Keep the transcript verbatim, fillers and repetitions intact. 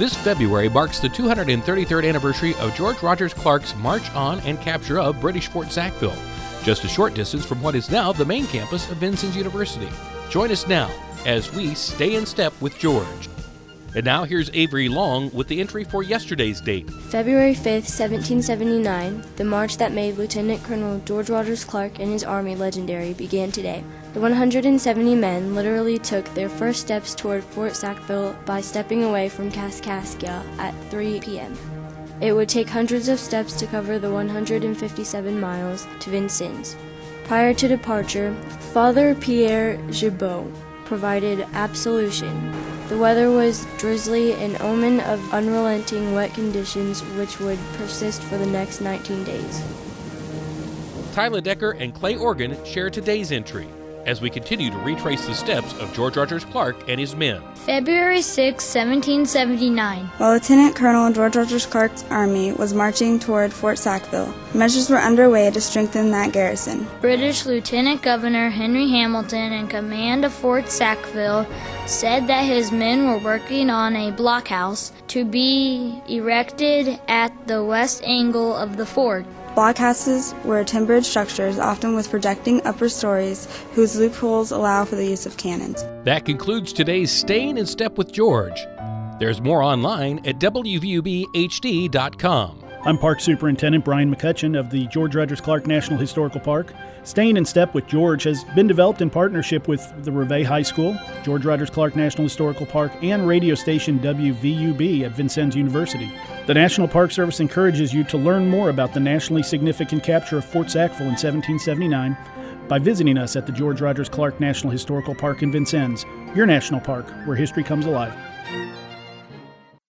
This February marks the two hundred thirty-third anniversary of George Rogers Clark's march on and capture of British Fort Sackville, just a short distance from what is now the main campus of Vincennes University. Join us now as we stay in step with George. And now here's Avery Long with the entry for yesterday's date. February fifth, seventeen seventy-nine, the march that made Lieutenant Colonel George Rogers Clark and his army legendary began today. The one hundred seventy men literally took their first steps toward Fort Sackville by stepping away from Kaskaskia at three p.m. It would take hundreds of steps to cover the one hundred fifty-seven miles to Vincennes. Prior to departure, Father Pierre Gibault provided absolution. The weather was drizzly, an omen of unrelenting wet conditions which would persist for the next nineteen days. Tyler Decker and Clay Organ share today's entry as we continue to retrace the steps of George Rogers Clark and his men. February sixth, seventeen seventy-nine. While Lieutenant Colonel George Rogers Clark's army was marching toward Fort Sackville, measures were underway to strengthen that garrison. British Lieutenant Governor Henry Hamilton, in command of Fort Sackville, said that his men were working on a blockhouse to be erected at the west angle of the fort. Blockhouses were timbered structures, often with projecting upper stories, whose loopholes allow for the use of cannons. That concludes today's Staying in Step with George. There's more online at W V U B H D dot com. I'm Park Superintendent Brian McCutcheon of the George Rogers Clark National Historical Park. Staying in Step with George has been developed in partnership with the Reveille High School, George Rogers Clark National Historical Park, and radio station W V U B at Vincennes University. The National Park Service encourages you to learn more about the nationally significant capture of Fort Sackville in seventeen seventy-nine by visiting us at the George Rogers Clark National Historical Park in Vincennes, your national park where history comes alive.